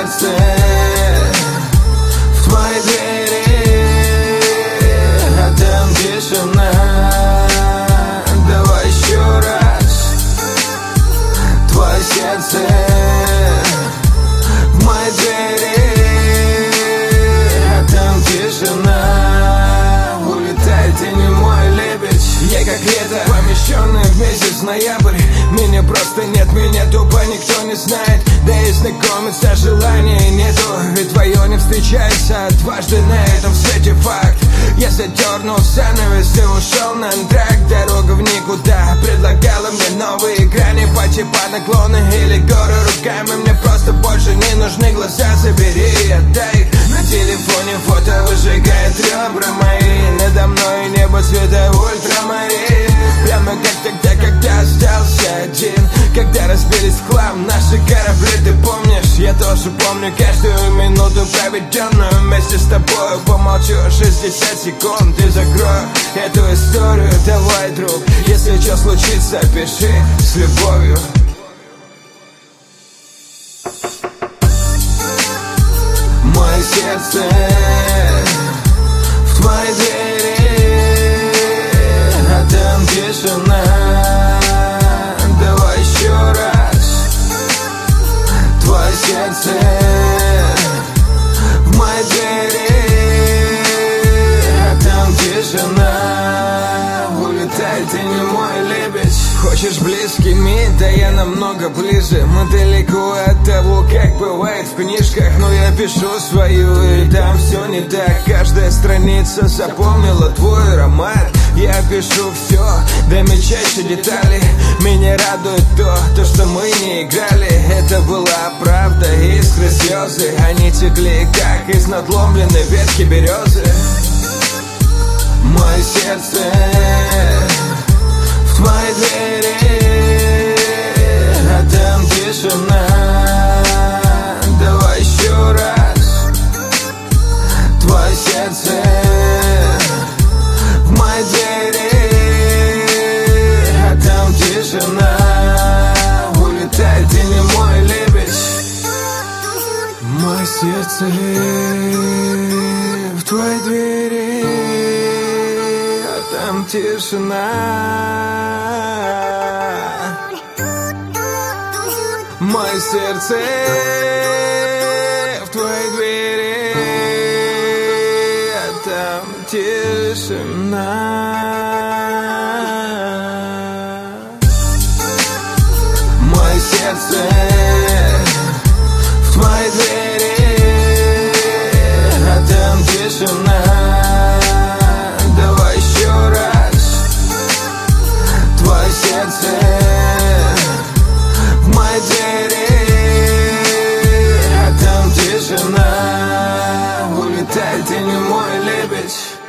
сердце в твоей двери, а там тишина. Давай еще раз. Твое сердце в моей двери, а там тишина. Улетай, ты не мой лебедь. Я как лето, помещенный в месяц ноябрь. Меня просто нет, меня тупо никто не знает. Да и знакомиться желания нету, ведь твое не встречается дважды на этом свете факт. Я задернул занавес и ушел на антракт. Дорога в никуда предлагала мне новые грани, по типа наклоны или горы руками. Мне просто больше не нужны глаза, забери и отдай. На телефоне фото выжигает ребра мои. Надо мной небо цвета ультрамарин. Прямо как тогда, когда остался один, когда разбились в хлам наши корабли. Ты помнишь, я тоже помню каждую минуту, проведенную вместе с тобой. Помолчу 60 секунд и закрою эту историю. Давай, друг, если что случится, пиши с любовью. Мое сердце в твоей двери, а там тишина. Давай еще раз. Твое сердце в моей двери, а там тишина. Улетай, ты не мой лебедь. Хочешь близкими, да я намного ближе. Мы далеко от того, как бывает в книжках. Но я пишу свою, и там все не так. Каждая страница запомнила твой аромат. Я пишу все до мельчайшей детали. Меня радует то, что мы не играли. Это была правда, искры, слезы. Они текли, как из надломленной ветки березы. Мое сердце в твоей двери, а там тишина. Давай еще раз. Твое сердце в моей двери, а там тишина. Улетай, ты не мой лебедь. Мое сердце в твоей двери, а там тишина. Мое сердце в твоей двери, а там тишина. Мое сердце в твоей двери, а там тишина. Давай еще раз. Твое сердце в моей двери, а там тишина. Улетай, ты не мой лебедь.